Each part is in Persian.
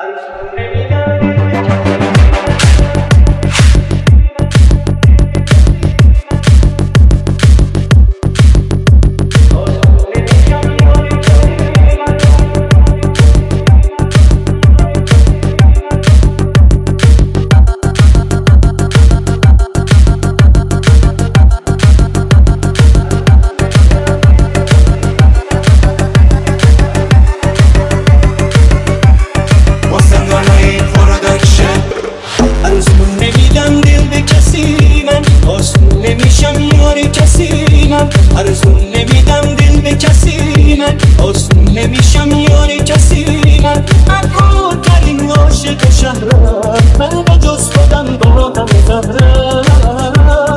آرزو نمیدم دل به کسی من، آسون نمیشم یاری کسی من ترین عاشق شهرم، من به جز خودم با همه زهرم.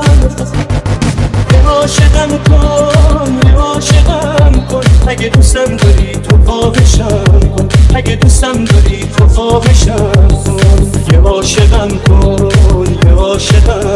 عاشقم کن عاشقم کن، اگه دوستم داری تو فاحشم کن، اگه دوستم داری تو فاحشم کن. عاشقم کن عاشقم